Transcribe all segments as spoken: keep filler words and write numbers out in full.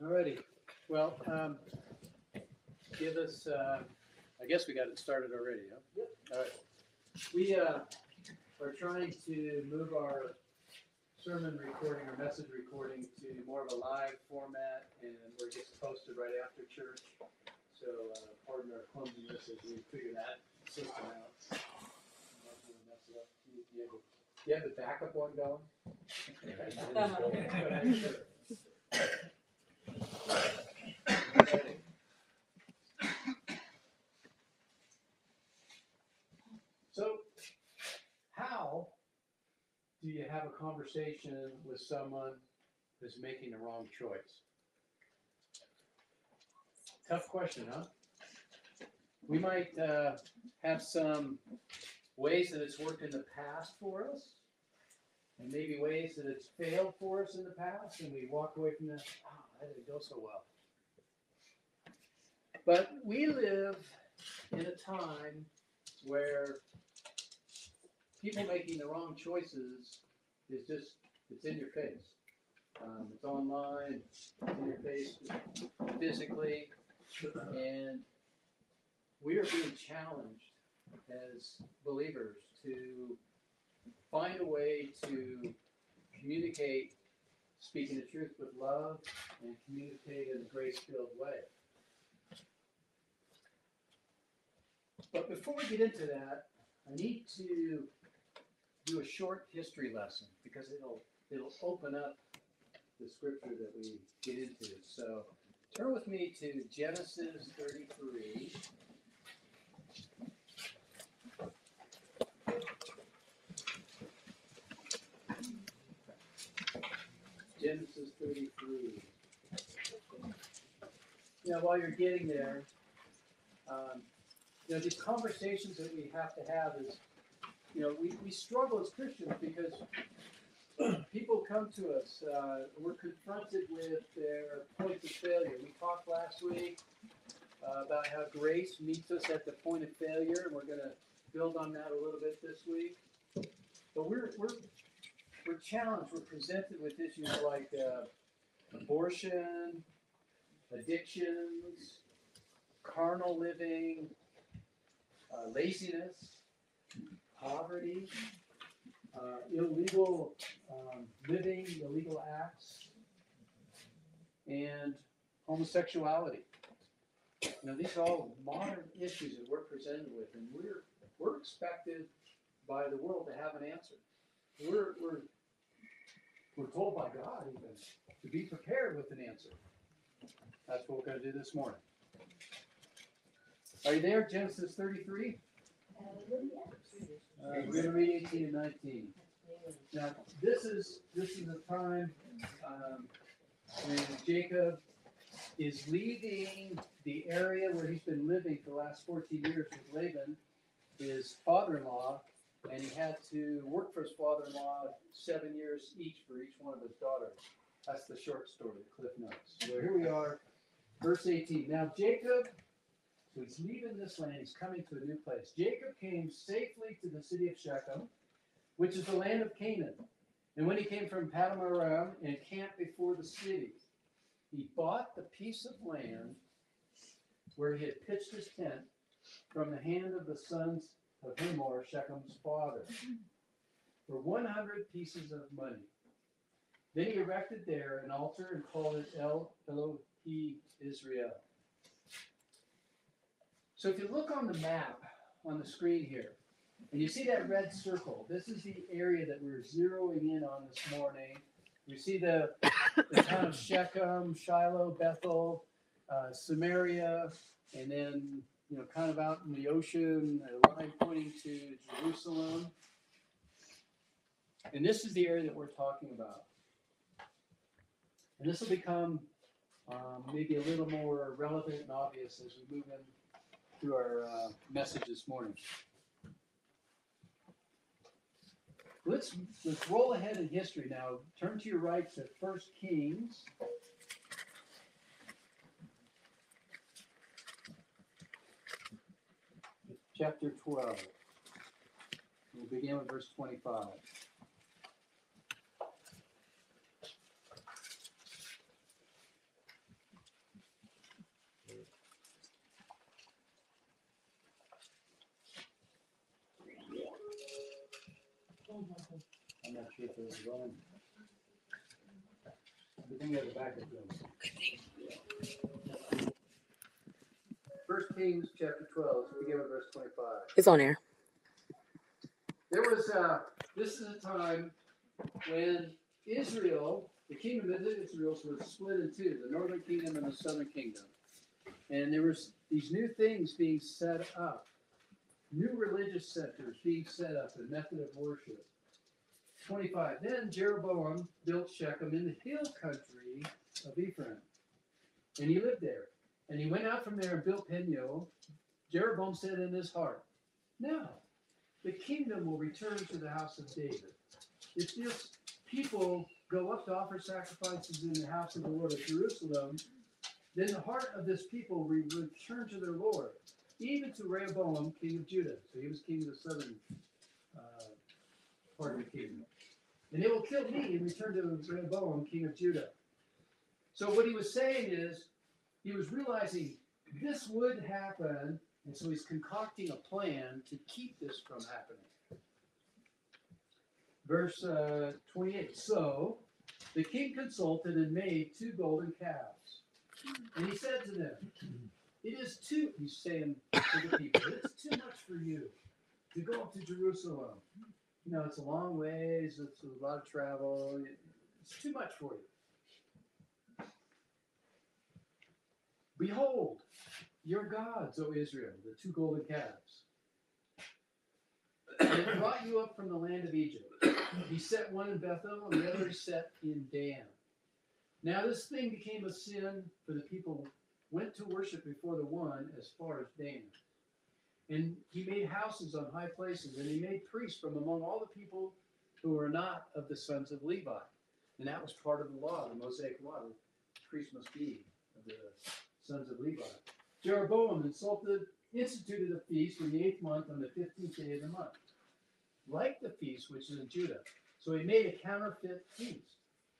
Alrighty, well, um, give us, uh, I guess we got it started already, huh? Yep. Alright. We, uh, are trying to move our sermon recording or message recording to more of a live format and where it gets posted right after church. So, uh, pardon our clumsiness as we figure that system out. I'm not gonna mess it up. You, you have, a- you have the backup one going? Alrighty. So, how do you have a conversation with someone who's making the wrong choice? Tough question, huh? We might uh, have some ways that it's worked in the past for us, and maybe ways that it's failed for us in the past, and we walk away from that, oh, that didn't go so well. But we live in a time where people making the wrong choices is just, it's in your face. Um, it's online, it's in your face physically, and we are being challenged as believers to find a way to communicate, speaking the truth with love, and communicate in a grace-filled way. But before we get into that, I need to do a short history lesson because it'll it'll open up the scripture that we get into. So turn with me to Genesis thirty-three. Genesis thirty-three. Now, while you're getting there, um, you know, these conversations that we have to have is, you know, we, we struggle as Christians because people come to us, uh, we're confronted with their points of failure. We talked last week uh, about how grace meets us at the point of failure, and we're going to build on that a little bit this week. But we're we're we're challenged. We're presented with issues like uh, abortion, addictions, carnal living, uh, laziness, poverty, uh, illegal um, living, illegal acts, and homosexuality. You know, these are all modern issues that we're presented with, and we're we're expected by the world to have an answer. We're we're we're told by God even to be prepared with an answer. That's what we're going to do this morning. Are you there? Genesis thirty-three. Uh, we're going to read eighteen and nineteen. Now, this is this is a time um, when Jacob is leaving the area where he's been living for the last fourteen years with Laban, his father-in-law, and he had to work for his father-in-law seven years each for each one of his daughters. That's the short story, the Cliff Notes. So here we are, verse eighteen. Now Jacob, so he's leaving this land, he's coming to a new place. Jacob came safely to the city of Shechem, which is the land of Canaan. And when he came from Paddan Aram and camped before the city, he bought the piece of land where he had pitched his tent from the hand of the sons of Hamor, Shechem's father, for one hundred pieces of money. Then he erected there an altar and called it El Elohi Israel. So if you look on the map on the screen here, and you see that red circle, this is the area that we're zeroing in on this morning. We see the, the town of Shechem, Shiloh, Bethel, uh, Samaria, and then, you know, kind of out in the ocean, a line pointing to Jerusalem. And this is the area that we're talking about. And this will become um, maybe a little more relevant and obvious as we move in through our uh, message this morning. Let's let's roll ahead in history now. Turn to your right to First Kings. Chapter twelve. We'll begin with verse twenty-five. I'm not sure if it was wrong. The thing at the back of them. First Kings chapter twelve, begin with verse twenty-five. It's on air. There was, uh, this is a time when Israel, the kingdom of Israel was split in two, the northern kingdom and the southern kingdom. And there was these new things being set up, new religious centers being set up, a method of worship. twenty-five. Then Jeroboam built Shechem in the hill country of Ephraim, and he lived there. And he went out from there and built Peniel. Jeroboam said in his heart, now the kingdom will return to the house of David. If this people go up to offer sacrifices in the house of the Lord at Jerusalem, then the heart of this people will return to their Lord, even to Rehoboam, king of Judah. So he was king of the southern uh, part of the kingdom. And they will kill me and return to Rehoboam, king of Judah. So what he was saying is, he was realizing this would happen, and so he's concocting a plan to keep this from happening. Verse uh, twenty-eight. So the king consulted and made two golden calves. And he said to them, it is too, he's saying to the people, it's too much for you to go up to Jerusalem. You know, it's a long ways, it's a lot of travel, it's too much for you. Behold, your gods, O Israel, the two golden calves. They brought you up from the land of Egypt. He set one in Bethel, and the other he set in Dan. Now this thing became a sin, for the people went to worship before the one as far as Dan. And he made houses on high places, and he made priests from among all the people who were not of the sons of Levi. And that was part of the law, the Mosaic law. The priest must be of the sons of Levi. Jeroboam insulted, instituted a feast in the eighth month on the fifteenth day of the month, like the feast which is in Judah. So he made a counterfeit feast,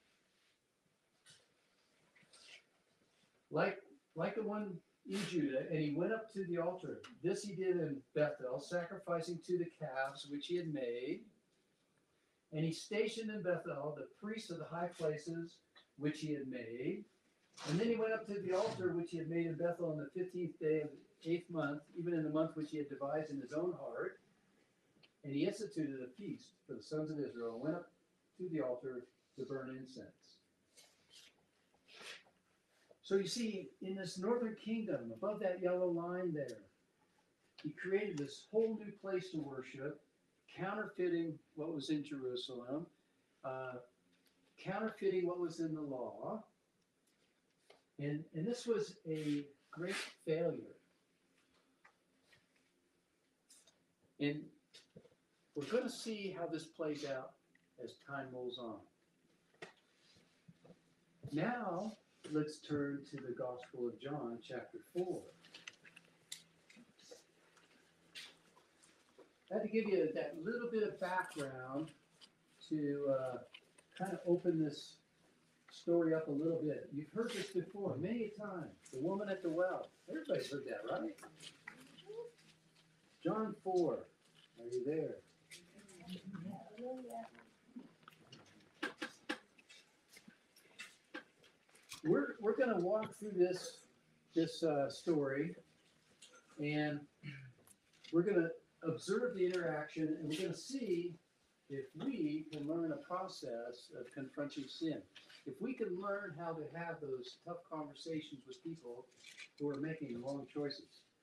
like like the one in Judah, and he went up to the altar. This he did in Bethel, sacrificing to the calves which he had made. And he stationed in Bethel the priests of the high places which he had made. And then he went up to the altar which he had made in Bethel on the fifteenth day of the eighth month, even in the month which he had devised in his own heart. And he instituted a feast for the sons of Israel, and went up to the altar to burn incense. So you see, in this northern kingdom, above that yellow line there, he created this whole new place to worship, counterfeiting what was in Jerusalem, uh, counterfeiting what was in the law. And, and this was a great failure. And we're going to see how this plays out as time rolls on. Now, let's turn to the Gospel of John, chapter four. I had to give you that little bit of background to uh, kind of open this story up a little bit. You've heard this before many a time. The woman at the well. Everybody's heard that, right? John four. Are you there? We're we're going to walk through this this uh, story, and we're going to observe the interaction, and we're going to see if we can learn a process of confronting sin. If we can learn how to have those tough conversations with people who are making the wrong choices.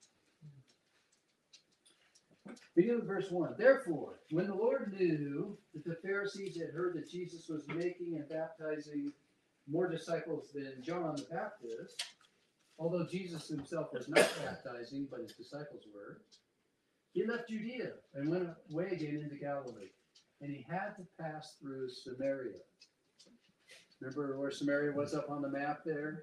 Begin with verse one. Therefore, when the Lord knew that the Pharisees had heard that Jesus was making and baptizing more disciples than John the Baptist, although Jesus himself was not baptizing, but his disciples were, he left Judea and went away again into Galilee. And he had to pass through Samaria. Remember where Samaria was up on the map there?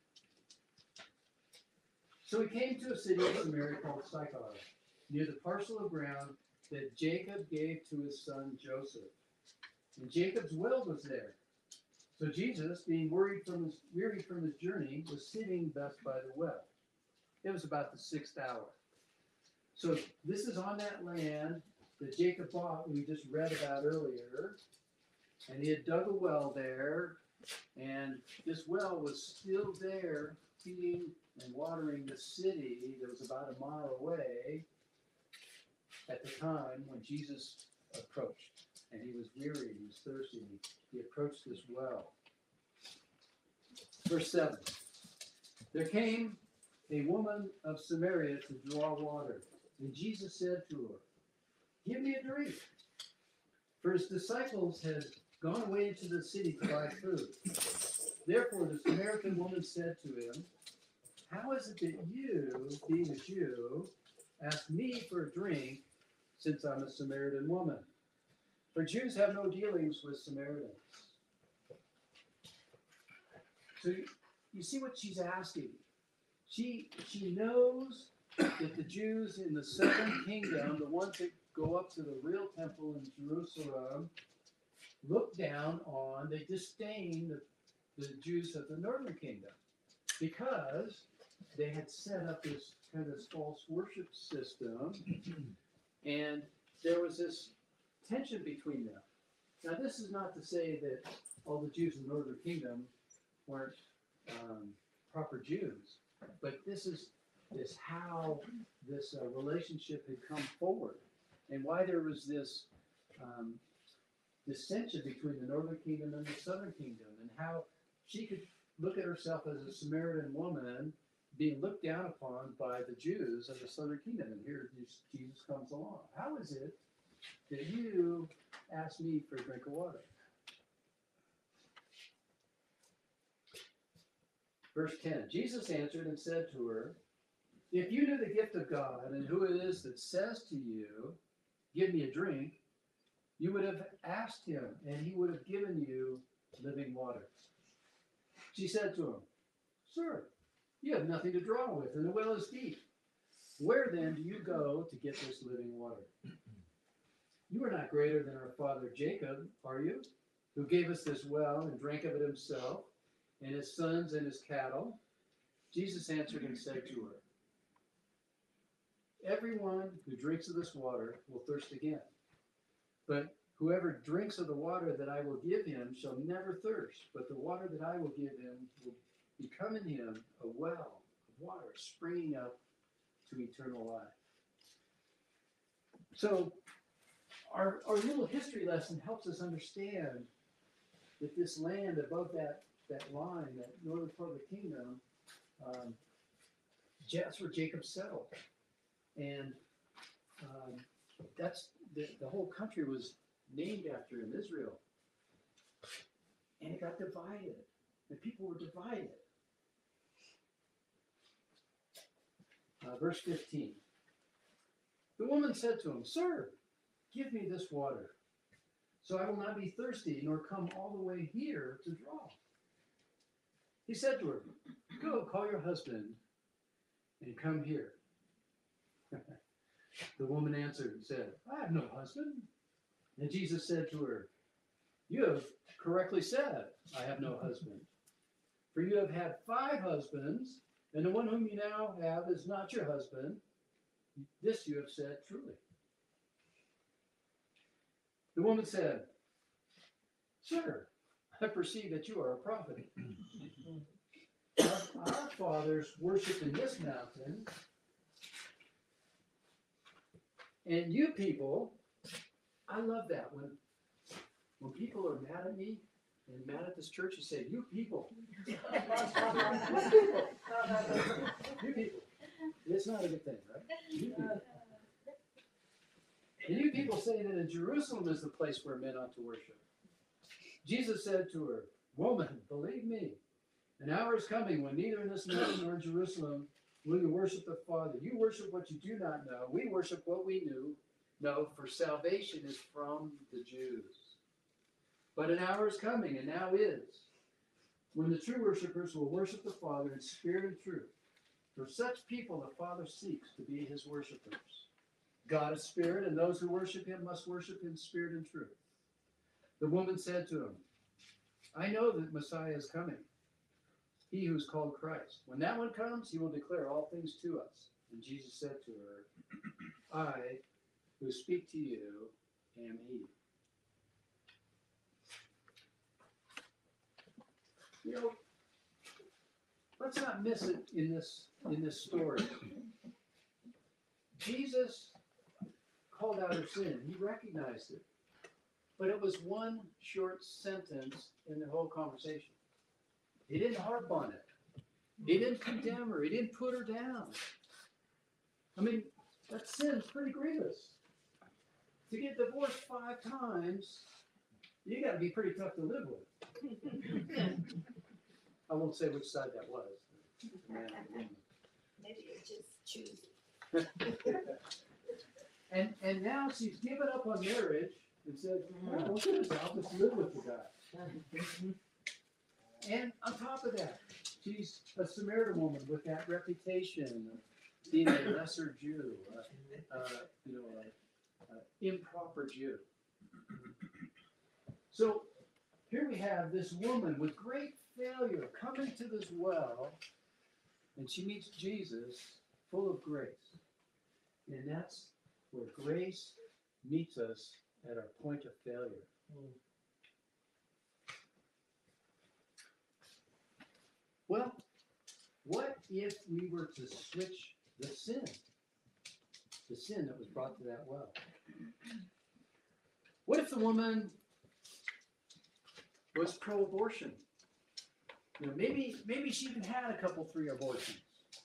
So he came to a city of Samaria called Sychar, near the parcel of ground that Jacob gave to his son Joseph. And Jacob's well was there. So Jesus, being worried from his, wearied from his journey, was sitting thus by the well. It was about the sixth hour. So this is on that land that Jacob bought, we just read about earlier. And he had dug a well there, and this well was still there, feeding and watering the city that was about a mile away at the time when Jesus approached. And he was weary, he was thirsty, and he approached this well. Verse seven. There came a woman of Samaria to draw water, and Jesus said to her, "Give me a drink." For his disciples had gone away into the city to buy food. Therefore the Samaritan woman said to him, "How is it that you, being a Jew, ask me for a drink, since I'm a Samaritan woman? For Jews have no dealings with Samaritans." So you see what she's asking. She she knows that the Jews in the southern kingdom, the ones that go up to the real temple in Jerusalem, look down on, they disdain the, the Jews of the northern kingdom because they had set up this kind of false worship system, and there was this tension between them. Now, this is not to say that all the Jews in the northern kingdom weren't um, proper Jews, but this is is how this uh, relationship had come forward, and why there was this um, dissension between the northern kingdom and the southern kingdom, and how she could look at herself as a Samaritan woman being looked down upon by the Jews of the southern kingdom. And here Jesus comes along. How is it that you ask me for a drink of water? Verse ten, Jesus answered and said to her, "If you knew the gift of God and who it is that says to you, 'Give me a drink,' you would have asked him, and he would have given you living water." She said to him, "Sir, you have nothing to draw with, and the well is deep. Where then do you go to get this living water? You are not greater than our father Jacob, are you, who gave us this well and drank of it himself, and his sons and his cattle?" Jesus answered and said to her, "Everyone who drinks of this water will thirst again. But whoever drinks of the water that I will give him shall never thirst. But the water that I will give him will become in him a well of water springing up to eternal life." So our, our little history lesson helps us understand that this land above that, that line, that northern part of the kingdom, um, that's where Jacob settled. And um, that's the, the whole country was named after him, Israel. And it got divided. The people were divided. Uh, verse fifteen. The woman said to him, "Sir, give me this water, so I will not be thirsty, nor come all the way here to draw." He said to her, "Go, call your husband, and come here." The woman answered and said, "I have no husband." And Jesus said to her, "You have correctly said, 'I have no husband.' For you have had five husbands, and the one whom you now have is not your husband. This you have said truly." The woman said, "Sir, I perceive that you are a prophet. Our, our fathers worshipped in this mountain, and you people," I love that. When, when people are mad at me and mad at this church, you say, "You people." You people. You people. It's not a good thing, right? You people. And you people say that in Jerusalem is the place where men ought to worship. Jesus said to her, "Woman, believe me, an hour is coming when neither in this mountain nor in Jerusalem will you worship the Father. You worship what you do not know. We worship what we knew. No, for salvation is from the Jews. But an hour is coming, and now is, when the true worshipers will worship the Father in spirit and truth. For such people the Father seeks to be his worshipers. God is spirit, and those who worship him must worship in spirit and truth." The woman said to him, "I know that Messiah is coming, he who is called Christ. When that one comes, he will declare all things to us." And Jesus said to her, "I who speak to you am he. You know, let's not miss it in this in this story. Jesus called out her sin. He recognized it. But it was one short sentence in the whole conversation. He didn't harp on it. He didn't condemn her. He didn't put her down. I mean, that sin's pretty grievous. To get divorced five times, you got to be pretty tough to live with. I won't say which side that was. Maybe you just choose. and and now she's given up on marriage and said, "Oh, look at this, I'll just live with the guy." And on top of that, she's a Samaritan woman with that reputation of being a lesser Jew, uh, uh, you know, an improper Jew. So here we have this woman with great failure coming to this well, and she meets Jesus full of grace. And that's where grace meets us at our point of failure. Well, what if we were to switch the sin? The sin that was brought to that well. What if the woman was pro-abortion? You know, maybe maybe she even had a couple, three abortions.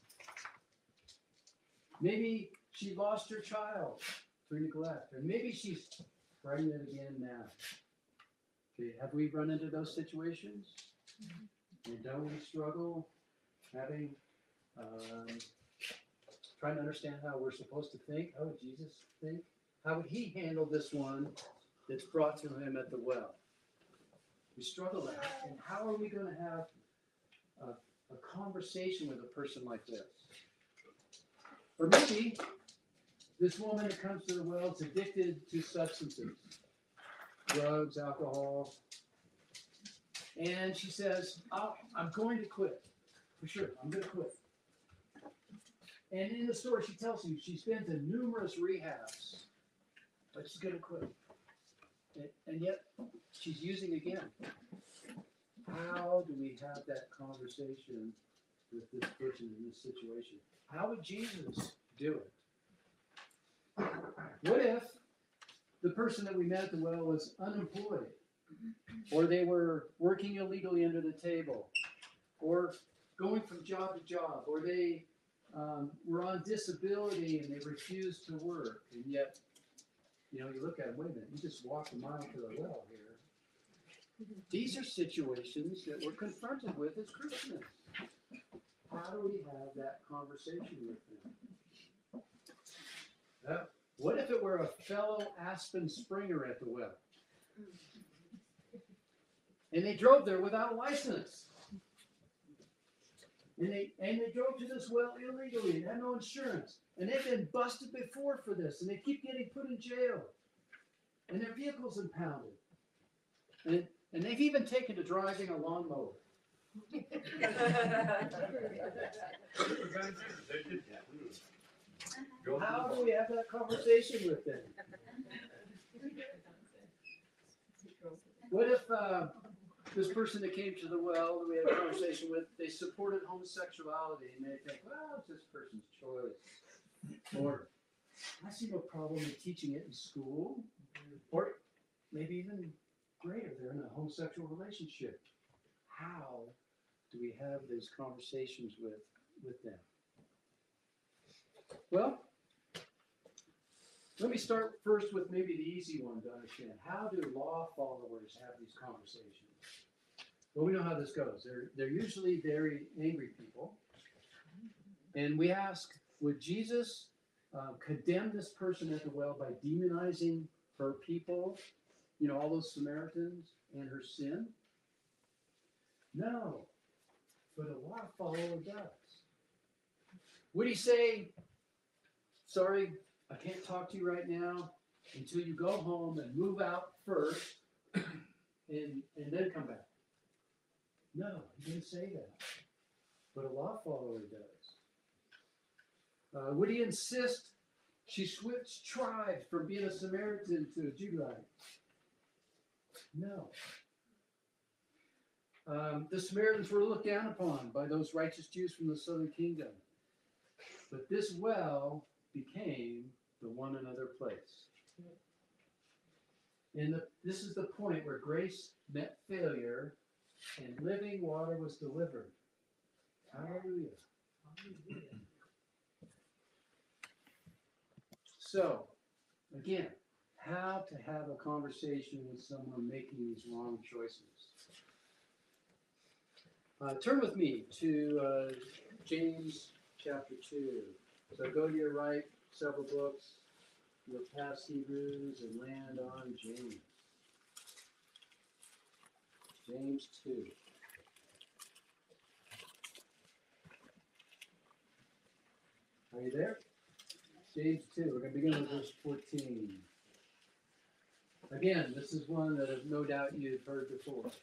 Maybe she lost her child through neglect, or maybe she's pregnant again now. Okay, have we run into those situations? And don't we struggle having, um, trying to understand how we're supposed to think? How would Jesus think? How would he handle this one that's brought to him at the well? We struggle with that. And how are we going to have a, a conversation with a person like this? Or maybe this woman that comes to the well is addicted to substances, drugs, alcohol. And she says, oh, I'm going to quit. For sure, I'm going to quit. And in the story, she tells you she's been to numerous rehabs, but she's going to quit. And, and yet, she's using again. How do we have that conversation with this person in this situation? How would Jesus do it? What if the person that we met at the well was unemployed? Or they were working illegally under the table, or going from job to job, or they um, were on disability and they refused to work, and yet, you know, you look at them, wait a minute, you just walked a mile to the well here. These are situations that we're confronted with as Christians. How do we have that conversation with them? Uh, what if it were a fellow Aspen Springer at the well? And they drove there without a license. And they and they drove to this well illegally and had no insurance. And they've been busted before for this. And they keep getting put in jail. And their vehicle's impounded. And, and they've even taken to driving a lawnmower. How do we have that conversation with them? What if uh, this person that came to the well that we had a conversation with, they supported homosexuality, and they think, well, it's this person's choice. Or, I see no problem in teaching it in school. Or maybe even greater, they're in a homosexual relationship. How do we have these conversations with, with them? Well, let me start first with maybe the easy one to understand. How do law followers have these conversations? Well, we know how this goes. They're, they're usually very angry people. And we ask, would Jesus uh, condemn this person at the well by demonizing her people, you know, all those Samaritans and her sin? No, but a law follower does. Would he say, sorry, I can't talk to you right now until you go home and move out first and, and then come back? No, he didn't say that. But a law follower does. Uh, would he insist She switched tribes from being a Samaritan to a Judite. No. Um, the Samaritans were looked down upon by those righteous Jews from the southern kingdom. But this well became the one another place. And the, this is the point where grace met failure and living water was delivered. Hallelujah. So, again, how to have a conversation with someone making these wrong choices. Uh, turn with me to uh, James chapter two. So go to your right, several books. You'll pass Hebrews and land on James. James two. Are you there? James two. We're going to begin with verse fourteen. Again, this is one that no doubt you've heard before.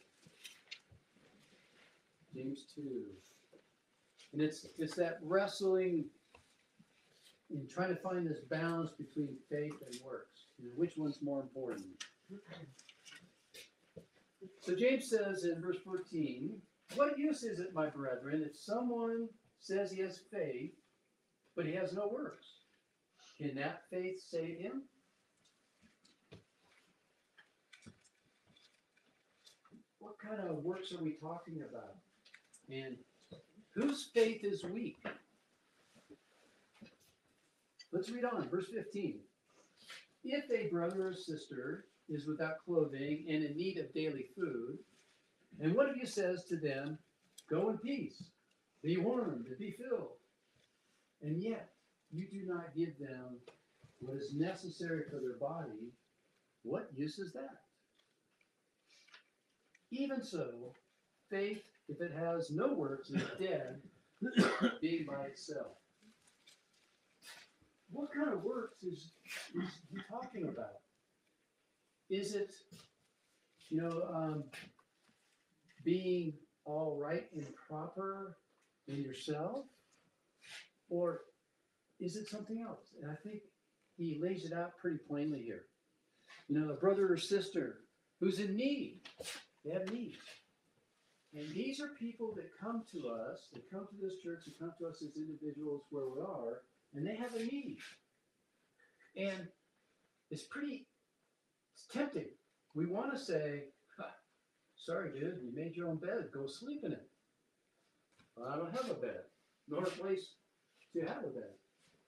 James two. And it's it's that wrestling in trying to find this balance between faith and works. You know, which one's more important? So James says in verse fourteen, what use is it, my brethren, if someone says he has faith, but he has no works? Can that faith save him? What kind of works are we talking about? And whose faith is weak? Let's read on, verse fifteen. If a brother or sister is without clothing and in need of daily food, and one of you says to them, go in peace, be warmed and be filled, and yet you do not give them what is necessary for their body, what use is that? Even so, faith, if it has no works, is dead, being by itself. What kind of works is, is he talking about? Is it, you know, um, being all right and proper in yourself? Or is it something else? And I think he lays it out pretty plainly here. You know, a brother or sister who's in need. They have needs. And these are people that come to us, they come to this church, they come to us as individuals where we are, and they have a need. And it's pretty, it's tempting. We want to say, sorry, dude, you made your own bed, go sleep in it. Well, I don't have a bed, nor a place to have a bed.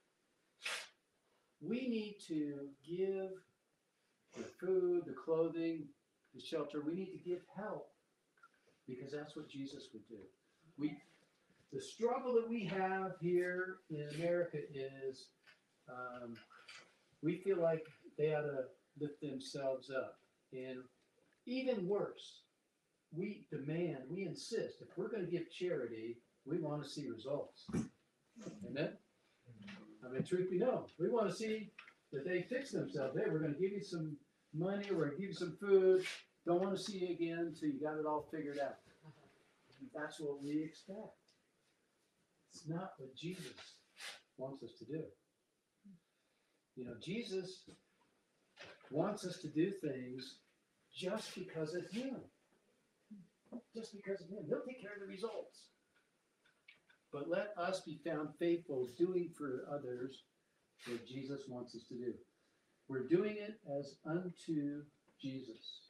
We need to give the food, the clothing, the shelter. We need to give help because that's what Jesus would do. We, the struggle that we have here in America is um, we feel like they ought to lift themselves up. And even worse, we demand, we insist, if we're going to give charity, we want to see results. Amen? I mean, truth be known, we want to see that they fix themselves. Hey, we're going to give you some money, we're going to give you some food. Don't want to see you again until you got it all figured out. That's what we expect. It's not what Jesus wants us to do. You know, Jesus wants us to do things just because of Him. Just because of Him. He'll take care of the results. But let us be found faithful doing for others what Jesus wants us to do. We're doing it as unto Jesus.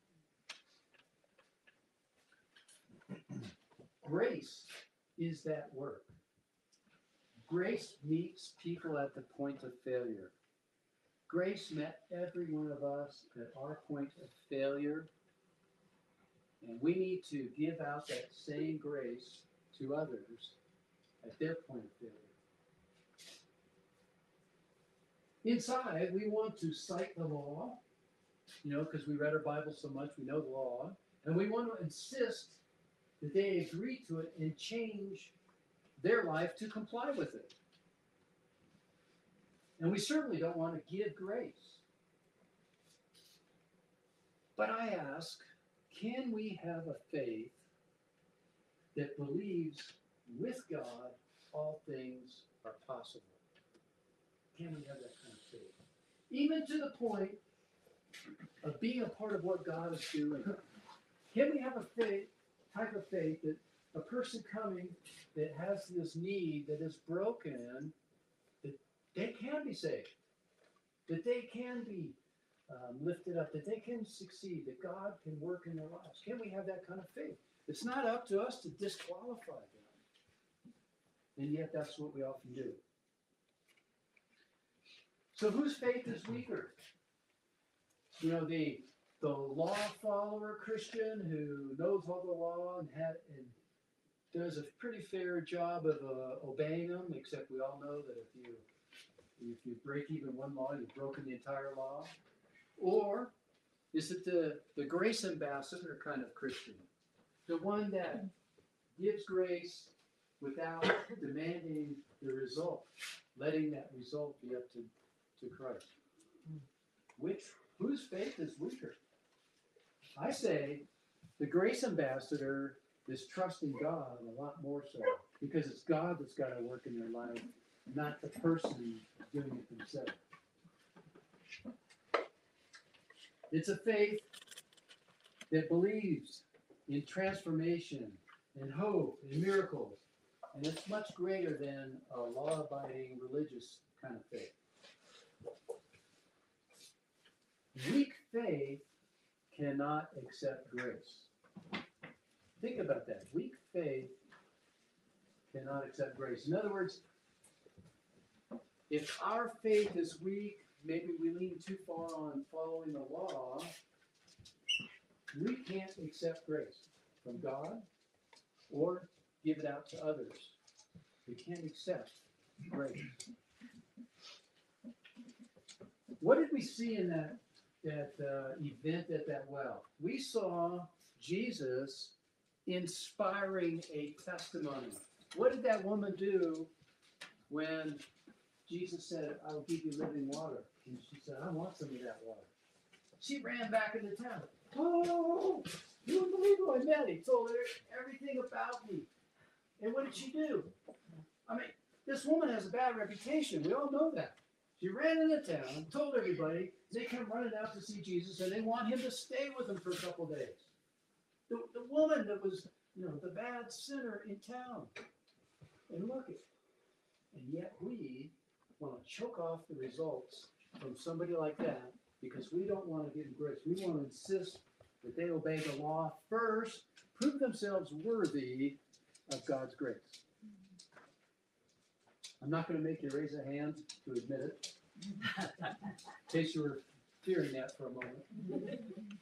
Grace is that work. Grace meets people at the point of failure. Grace met every one of us at our point of failure. And we need to give out that same grace to others at their point of failure. Inside, we want to cite the law, you know, because we read our Bible so much, we know the law. And we want to insist that they agree to it and change their life to comply with it. And we certainly don't want to give grace. But I ask, can we have a faith that believes with God all things are possible? can we have that kind of faith? Even to the point of being a part of what God is doing. Can we have a faith, type of faith that a person coming that has this need that is broken, that they can be saved, that they can be um, lifted up, that they can succeed, that God can work in their lives? Can we have that kind of faith? It's not up to us to disqualify them. And yet that's what we often do. So whose faith is weaker? You know, the the law follower Christian who knows all the law and had and does a pretty fair job of uh, obeying them, except we all know that if you if you break even one law, you've broken the entire law. Or is it the, the grace ambassador kind of Christian? The one that gives grace without demanding the result, letting that result be up to, to Christ. Which, whose faith is weaker? I say the grace ambassador is trusting God a lot more so, because it's God that's got to work in their life, not the person doing it themselves. It's a faith that believes in transformation and hope and miracles, and it's much greater than a law-abiding religious kind of faith. Weak faith cannot accept grace. Think about that. Weak faith cannot accept grace. In other words, if our faith is weak, maybe we lean too far on following the law, we can't accept grace from God or give it out to others. We can't accept grace. What did we see in that, that uh, event at that well? We saw Jesus inspiring a testimony. What did that woman do when Jesus said, I will give you living water? And she said, I want some of that water. She ran back into town. Oh, you wouldn't believe who I met. He told her everything about me. And what did she do? I mean, this woman has a bad reputation. We all know that. She ran into town, told everybody, they come running out to see Jesus, and they want him to stay with them for a couple of days. The, the woman that was, you know, the bad sinner in town. And look at it. And yet we want to choke off the results from somebody like that because we don't want to give them grace. We want to insist that they obey the law first, prove themselves worthy of God's grace. I'm not going to make you raise a hand to admit it, in case you were fearing that for a moment.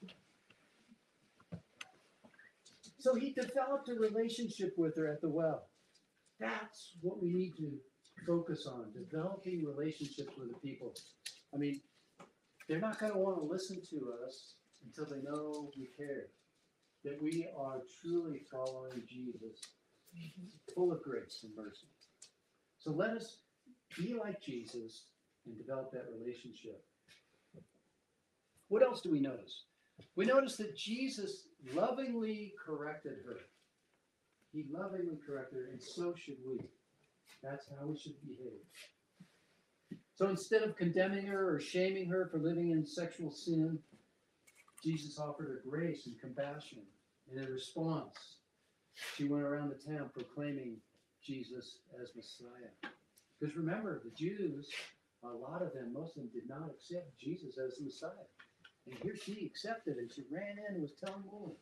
So he developed a relationship with her at the well. That's what we need to focus on, developing relationships with the people. I mean, they're not going to want to listen to us until they know we care, that we are truly following Jesus, full of grace and mercy. So let us be like Jesus and develop that relationship. What else do we notice? We notice that Jesus lovingly corrected her. He lovingly corrected her, and so should we. That's how we should behave. So instead of condemning her or shaming her for living in sexual sin, Jesus offered her grace and compassion. And in response, she went around the town proclaiming Jesus as Messiah. Because remember, the Jews, a lot of them, most of them did not accept Jesus as the Messiah. And here she accepted it. She ran in and was telling the woman.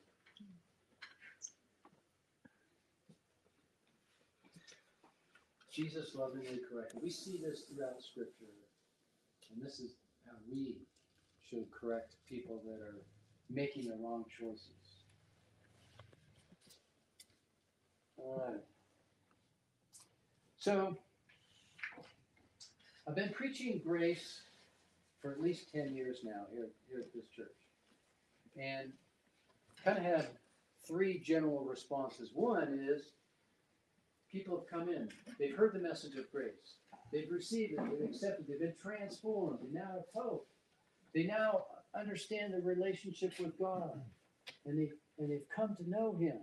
Jesus lovingly corrected. We see this throughout Scripture. And this is how we should correct people that are making the wrong choices. All right. So, I've been preaching grace for at least ten years now here, here at this church. And kind of had three general responses. One is, people have come in. They've heard the message of grace. They've received it. They've accepted it. They've been transformed. They now have hope. They now understand the relationship with God. And, they, and they've come to know Him.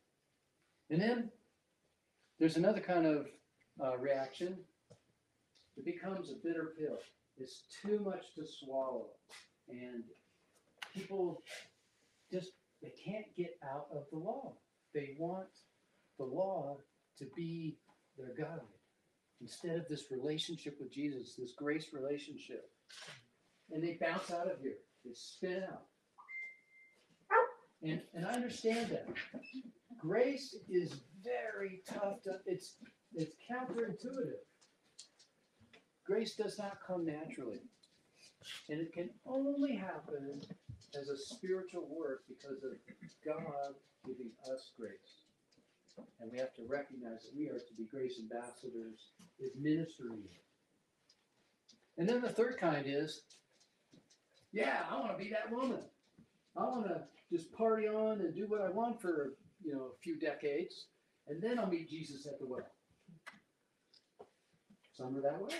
And then there's another kind of uh, reaction. it becomes a bitter pill. It's too much to swallow. And people just, they can't get out of the law. They want the law to be their guide instead of this relationship with Jesus, this grace relationship. And they bounce out of here. They spin out. And, and I understand that. Grace is very tough to, it's, it's counterintuitive. Grace does not come naturally. And it can only happen as a spiritual work because of God giving us grace. And we have to recognize that we are to be grace ambassadors, administering it. And then the third kind is, yeah, I want to be that woman. I want to just party on and do what I want for, you know, a few decades, and then I'll meet Jesus at the well. Some are that way.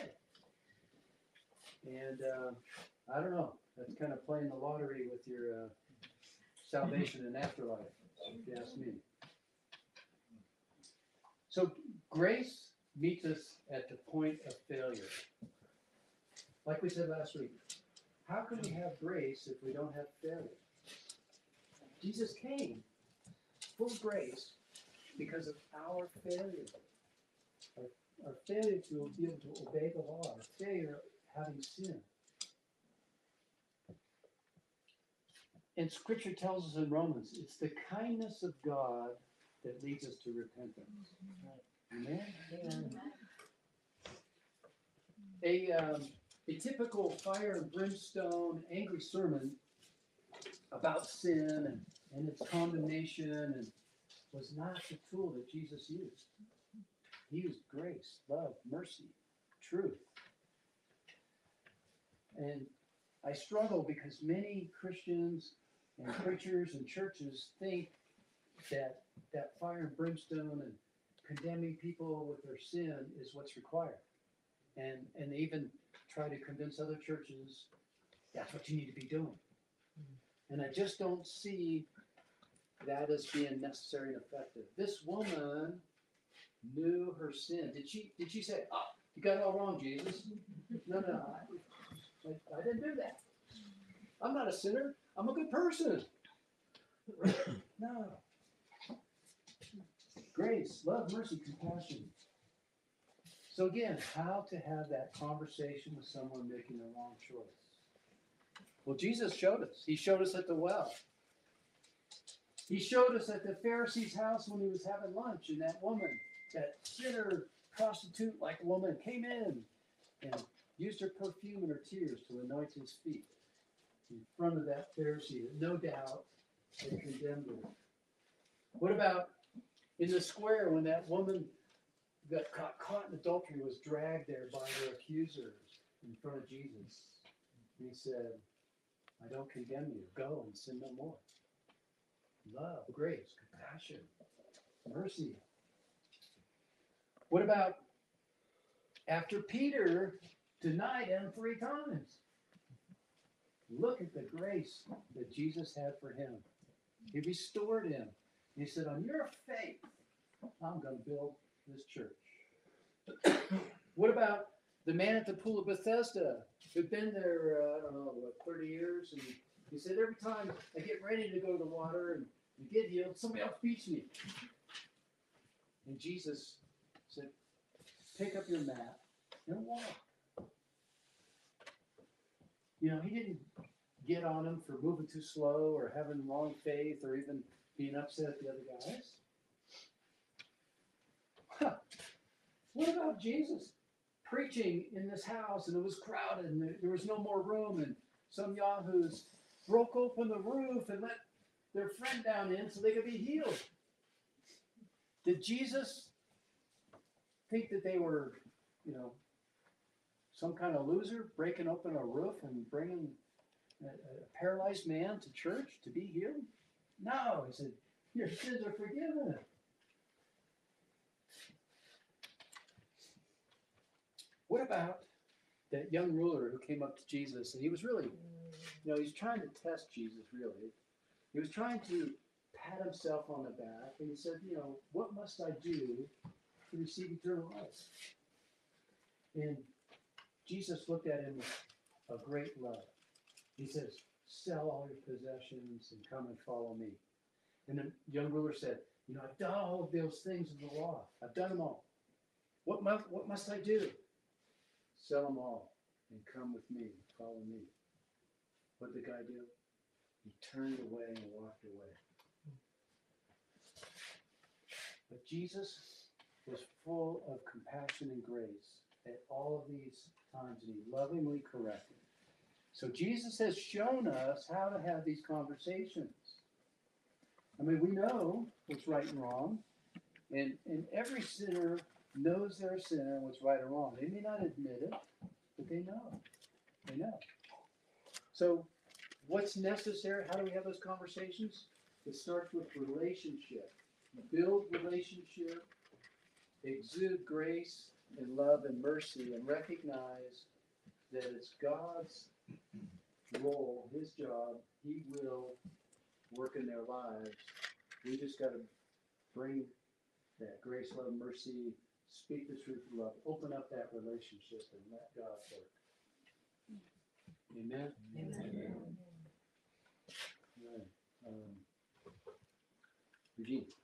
And uh, I don't know. That's kind of playing the lottery with your uh, salvation and afterlife, if you ask me. So grace meets us at the point of failure. Like we said last week, how can we have grace if we don't have failure? Jesus came full of grace because of our failure. Our, our failure to be able to obey the law, our failure having sin. And Scripture tells us in Romans, it's the kindness of God that leads us to repentance. Amen? Amen. A, um, a typical fire and brimstone, angry sermon about sin and, and its condemnation and was not the tool that Jesus used. He used grace, love, mercy, truth. And I struggle because many Christians and preachers and churches think that that fire and brimstone and condemning people with their sin is what's required. And and they even try to convince other churches that's what you need to be doing. And I just don't see that as being necessary and effective. This woman knew her sin. Did she did she say, oh, you got it all wrong, Jesus? No, no, I, I, I didn't do that. I'm not a sinner. I'm a good person. No. Grace, love, mercy, compassion. So again, how to have that conversation with someone making the wrong choice. Well, Jesus showed us. He showed us at the well. He showed us at the Pharisee's house when he was having lunch, and that woman, that sinner, prostitute-like woman, came in and used her perfume and her tears to anoint his feet in front of that Pharisee that no doubt had condemned her. What about in the square when that woman got caught, caught in adultery was dragged there by her accusers in front of Jesus? And he said, I don't condemn you. Go and sin no more. Love, grace, compassion, mercy. What about after Peter denied him three times? Look at the grace that Jesus had for him. He restored him. He said, on your faith, I'm going to build this church. What about the man at the pool of Bethesda who'd been there, uh, I don't know, what, thirty years? And he said, every time I get ready to go to the water and, and get healed, somebody else beats me. And Jesus said, pick up your mat and walk. You know, he didn't get on him for moving too slow or having wrong faith or even being upset at the other guys. Huh. What about Jesus preaching in this house and it was crowded and there was no more room and some yahoos broke open the roof and let their friend down in so they could be healed? Did Jesus think that they were, you know, some kind of loser breaking open a roof and bringing a, a paralyzed man to church to be healed? No, he said, your sins are forgiven. What about that young ruler who came up to Jesus and he was really, you know, he's trying to test Jesus really. He was trying to pat himself on the back and he said, you know, what must I do to receive eternal life? And Jesus looked at him with a great love. He says, sell all your possessions and come and follow me. And the young ruler said, you know, I've done all of those things in the law. I've done them all. What must, what must I do? Sell them all and come with me, follow me. What did the guy do? He turned away and walked away. But Jesus was full of compassion and grace at all of these times, and he lovingly corrected. So Jesus has shown us how to have these conversations. I mean, we know what's right and wrong, and, and every sinner knows they're a sinner and what's right or wrong. They may not admit it, but they know. They know. So what's necessary? How do we have those conversations? It starts with relationship. Build relationship, exude grace and love and mercy, and recognize that it's God's role, his job. He will work in their lives. We just got to bring that grace, love, mercy, speak the truth of love, open up that relationship, and let God work. Amen? Amen. Right. Um, Eugene.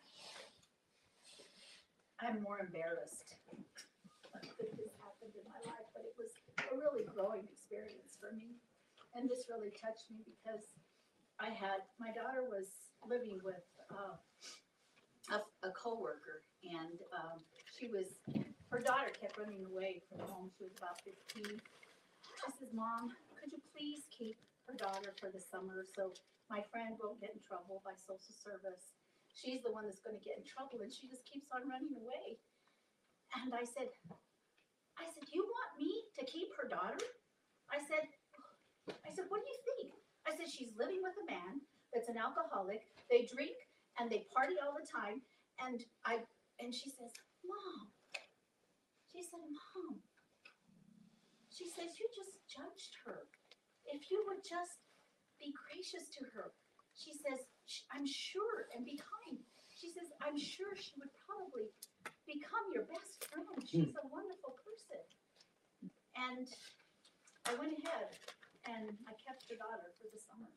I'm more embarrassed that this happened in my life, but it was a really growing experience for me. And this really touched me because I had, my daughter was living with uh, a, a coworker, and um, she was, her daughter kept running away from home. She was about fifteen. She says, Mom, could you please keep her daughter for the summer so my friend won't get in trouble by social service? She's the one that's going to get in trouble, and she just keeps on running away. And I said, I said, you want me to keep her daughter? I said, I said, what do you think? I said, she's living with a man that's an alcoholic. They drink and they party all the time. And I, and she says, Mom, she said, Mom, she says, you just judged her. If you would just be gracious to her. She says, I'm sure, and be kind. She says, I'm sure she would probably become your best friend. She's a wonderful person. And I went ahead and I kept her daughter for the summer.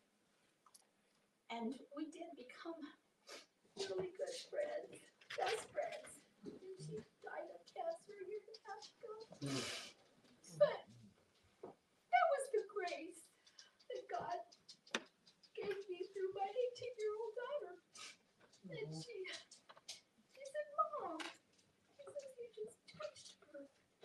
And we did become really good friends, best friends. And she died of cancer a year and a half ago. But that was the grace that God gave me through my eighteen-year-old daughter. And she, she said, Mom, she says, you just touched her.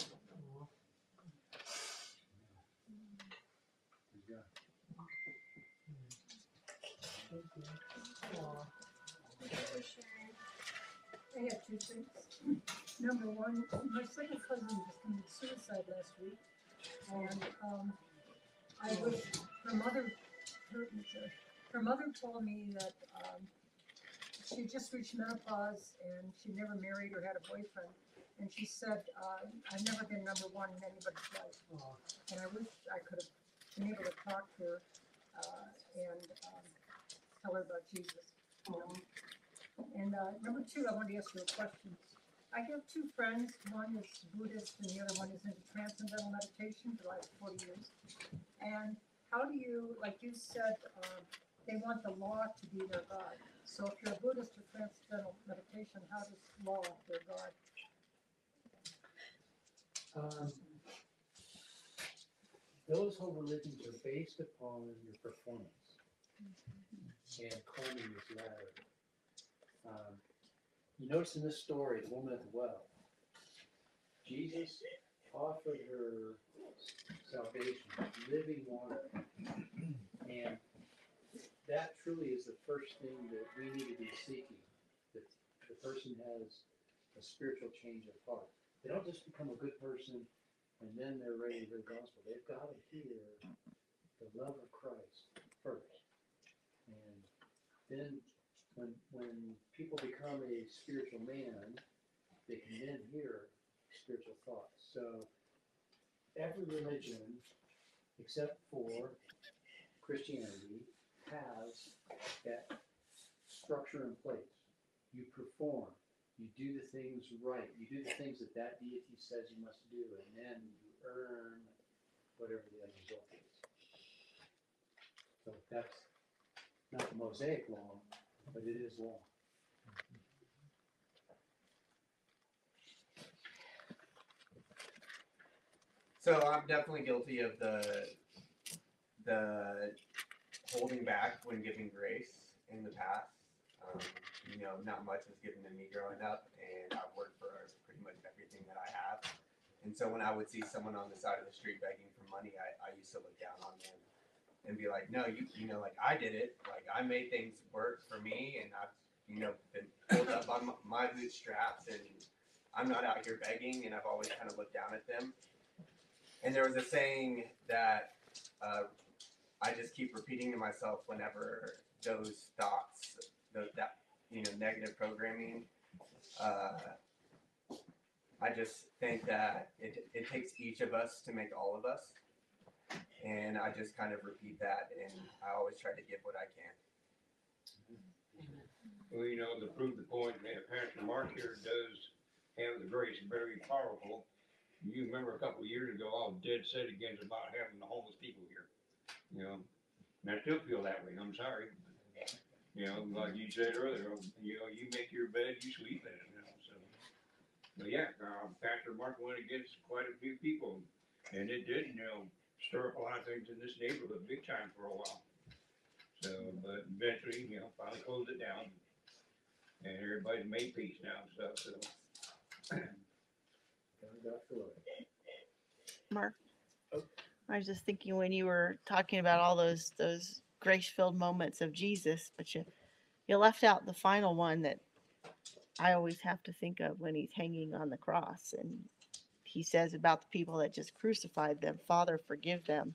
I have two things. Number one, my second cousin just committed suicide last week, and um, I wish her mother. Her, her mother told me that um, she just reached menopause and she never married or had a boyfriend, and she said, uh, "I've never been number one in anybody's life," and I wish I could have been able to talk to her uh, and um, tell her about Jesus. You know? And uh, number two, I wanted to ask you a question. I have two friends. One is Buddhist, and the other one is into transcendental meditation for the last forty years. And how do you, like you said, uh, they want the law to be their God. So if you're a Buddhist or transcendental meditation, how does law their God? Um, those whole religions are based upon your performance and climbing this ladder. Um, you notice in this story, the woman at the well, Jesus offered her salvation, living water, and that truly is the first thing that we need to be seeking, that the person has a spiritual change of heart. They don't just become a good person and then they're ready to hear the gospel. They've got to hear the love of Christ first. And then when when people become a spiritual man, they can then hear spiritual thoughts. So every religion, except for Christianity, has that structure in place. You perform. You do the things right. You do the things that that deity says you must do, and then you earn whatever the end result is. So that's not the Mosaic law, but it is law. So I'm definitely guilty of the the holding back when giving grace in the past. Um, you know, not much was given to me growing up, and I've worked for pretty much everything that I have. And so when I would see someone on the side of the street begging for money, I, I used to look down on them and be like, no, you you know, like I did it, like I made things work for me, and I've you know been pulled up on my, my bootstraps, and I'm not out here begging, and I've always kind of looked down at them. And there was a saying that uh, I just keep repeating to myself whenever those thoughts, those, that you know, negative programming. Uh, I just think that it it takes each of us to make all of us, and I just kind of repeat that, and I always try to give what I can. Well, you know, to prove the point, man, Pastor Mark here does have the grace very powerful. You remember a couple of years ago, I was dead set against about having the homeless people here. You know, and I still feel that way. I'm sorry. You know, like you said earlier, you know, you make your bed, you sleep in it. You know, so, but yeah, uh, Pastor Mark went against quite a few people, and it did, you know, stir up a lot of things in this neighborhood big time for a while. So, but eventually, you know, finally closed it down, and everybody's made peace now and stuff. So. Mark, I was just thinking when you were talking about all those those grace-filled moments of Jesus, but you you left out the final one that I always have to think of when he's hanging on the cross, and he says about the people that just crucified them, Father, forgive them.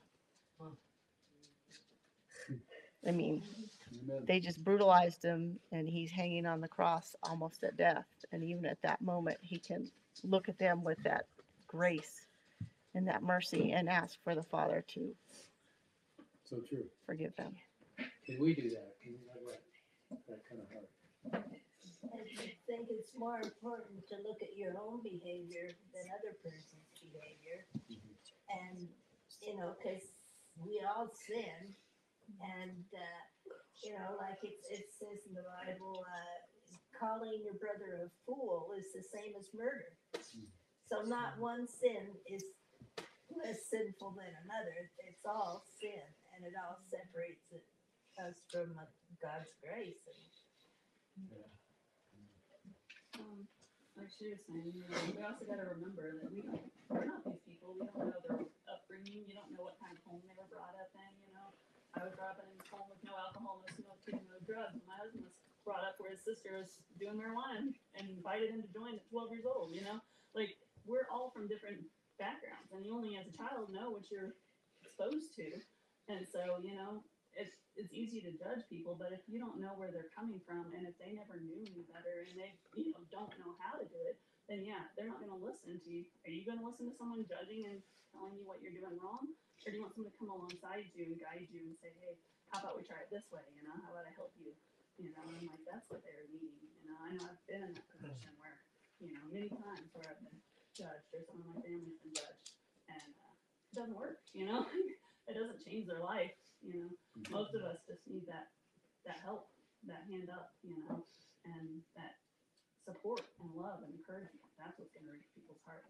I mean, Amen. they just brutalized him, and he's hanging on the cross almost at death, and even at that moment, he can look at them with that grace and that mercy and ask for the Father to So true. forgive them. Can we do that? Can we have that, that kind of heart? I think it's more important to look at your own behavior than other person's behavior. And, you know, because we all sin. And, uh, you know, like it, it says in the Bible, uh, calling your brother a fool is the same as murder. So not one sin is less sinful than another. It's all sin, and it all separates it, us from uh, God's grace. And, Um, like she was saying, you know, we also gotta remember that we don't, we're not these people, we don't know their upbringing, you don't know what kind of home they were brought up in, you know? I was brought up in a home with no alcohol, no smoking, no drugs. My husband was brought up where his sister was doing marijuana and, and invited him to join at twelve years old, you know? Like, we're all from different backgrounds, and you only as a child know what you're exposed to. And so, you know, it's it's easy to judge people, but if you don't know where they're coming from, and if they never knew any better, and they, you know, don't know how to do it, then yeah, they're not going to listen to you. Are you going to listen to someone judging and telling you what you're doing wrong, or do you want someone to come alongside you and guide you and say, hey, how about we try it this way? You know, how about I help you? You know, and like that's what they're needing. You know, I know I've been in that position where, you know, many times where I've been judged or some of my family's been judged, and uh, it doesn't work. You know, it doesn't change their life. You know, most of us just need that that help, that hand up, you know, and that support and love and encouragement. That's what's going to reach people's heart.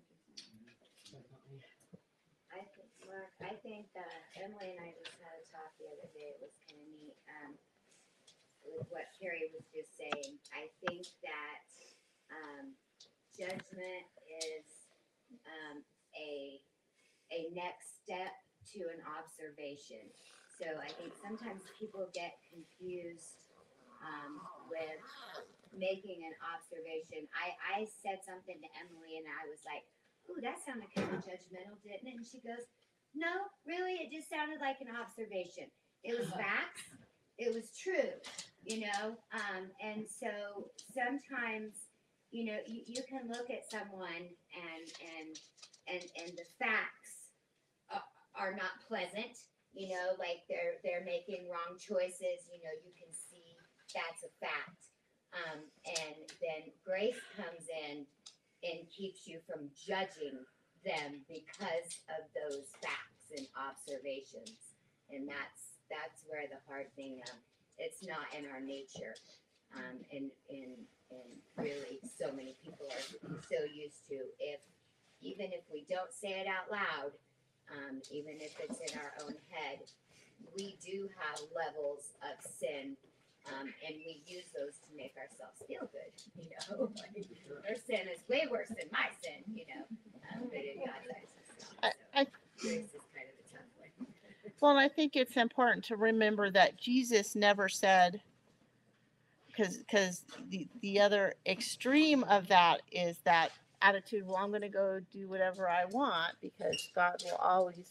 I think, Mark, I think that Emily and I just had a talk the other day. It was kind of neat. Um, with what Carrie was just saying, I think that um, judgment is um, a a next step to an observation. So I think sometimes people get confused um, with making an observation. I, I said something to Emily and I was like, ooh, that sounded kind of judgmental, didn't it? And she goes, no, really, it just sounded like an observation. It was facts. It was true, you know? Um, and so sometimes, you know, you, you can look at someone and, and, and, and the facts are, are not pleasant. You know, like they're they're making wrong choices. You know, you can see that's a fact. Um, and then grace comes in and keeps you from judging them because of those facts and observations. And that's, that's where the hard thing, um, it's not in our nature. Um, and, and, and really so many people are so used to, if, even if we don't say it out loud, um, even if it's in our own head, we do have levels of sin, um, and we use those to make ourselves feel good, you know? Like, their sin is way worse than my sin, you know? Um, but in God's eyes, it's not. I, I, So grace is kind of a tough one. well, and I think it's important to remember that Jesus never said, because because the, the other extreme of that is that attitude, well, I'm going to go do whatever I want because God will always.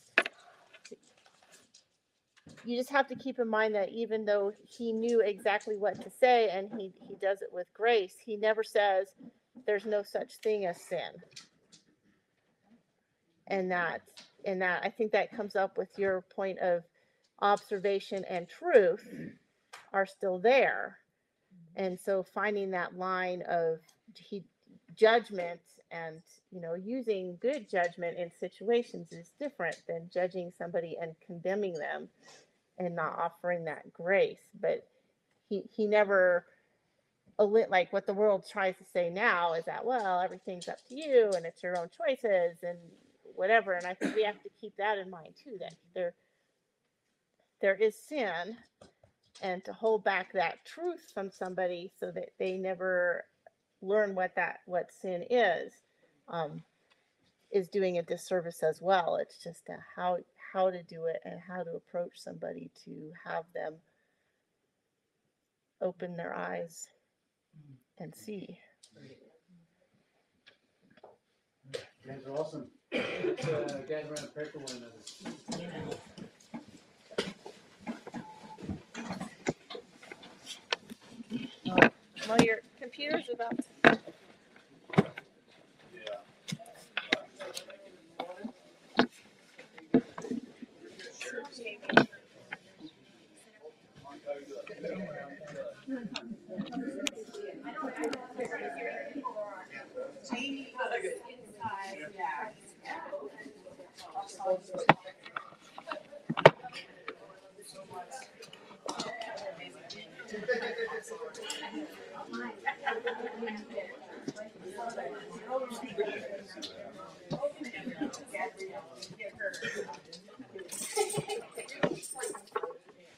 You just have to keep in mind that even though he knew exactly what to say and he, he does it with grace, he never says there's no such thing as sin. And that, and that, I think that comes up with your point of observation and truth are still there. And so finding that line of he, judgment and, you know, using good judgment in situations is different than judging somebody and condemning them and not offering that grace. But he, he never, like what the world tries to say now is that, well, everything's up to you and it's your own choices and whatever. And I think we have to keep that in mind too, that there, there is sin, and to hold back that truth from somebody so that they never learn what that, what sin is, um, is doing a disservice as well. It's just a how, how to do it and how to approach somebody to have them open their eyes and see. You guys are awesome. Let's, uh, guys around and pray for one another. Well, your computer's about to.